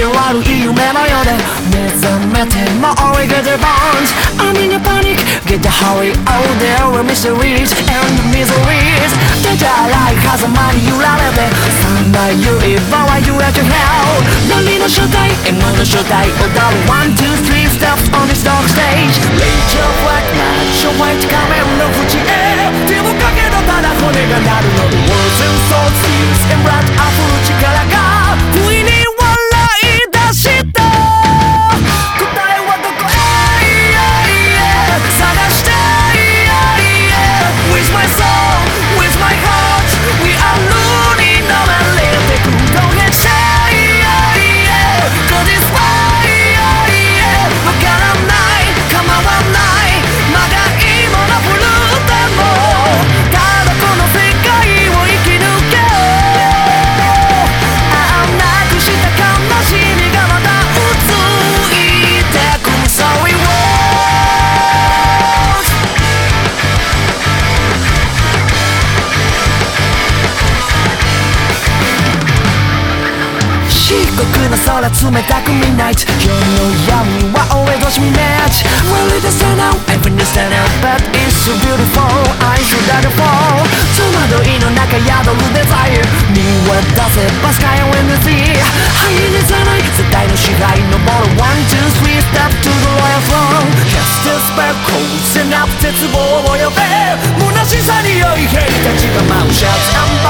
悪い夢のようで目覚めても we get the bones I'm in a panic get the hurry oh there were mysteries and miseries 出たらい風間に揺られて三大言えばは言えちゃう何の正体 M の正体踊る One, two, three steps on this dark stage Rage of black night ホワイト仮面の縁へ手をかけたただ骨が鳴るので Words and thoughts tears and blood 溢る力が不意に笑い出した答えはどこへ探して With my soul, with my heart We are running on and let it go Don't get shy Cause it's fine わからない構わないまだ今のブルーでもただこの世界を生き抜けなくした悲しみがまた映ってく Sorry words 漆黒の空冷たく Midnight 夜の闇は俺としみ Match Really the stand out Everything the stand out But it's so beautiful I should let it fall 戸惑いの中宿るデザイン見渡せば Sky and the sea 灰にさない絶対の支配登る One, two, three step to the royal throne Cast the spell 光線な絶望を呼べ虚しさに酔い兵たちが舞う Shout